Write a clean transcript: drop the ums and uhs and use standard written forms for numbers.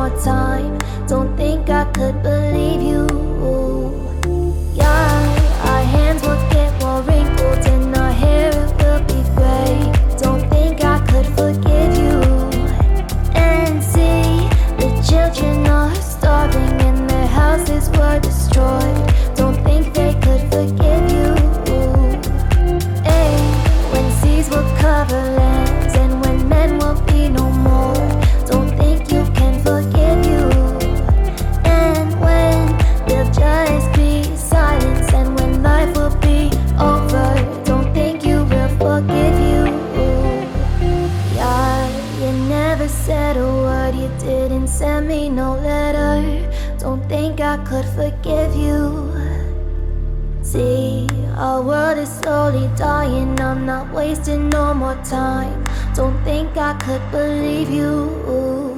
more time. Don't think I could believe you. Yeah, our hands will get more wrinkled and our hair it will be gray. Don't think I could forgive you. And see, the children are starving and their houses were destroyed. Don't think they could forgive you. Ay, when seas will cover lands and when men will be no more. Don't think you can forgive you. And when there'll just be silence and when life will be over. Don't think you will forgive you. Yeah, you never said a word, you didn't send me no letter. Don't think I could forgive you. See, our world is slowly dying, I'm not wasting no more time. Don't think I could believe you.